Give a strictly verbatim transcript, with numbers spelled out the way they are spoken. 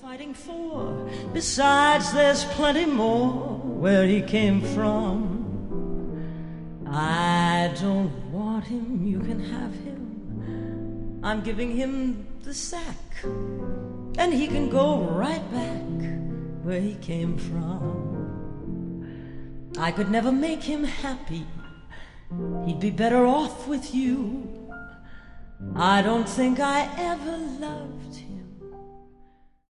fighting for? Besides, there's plenty more where he came from. I don't want him, you can have him. I'm giving him the sack, and he can go right back where he came from. I could never make him happy, he'd be better off with you. I don't think I ever loved him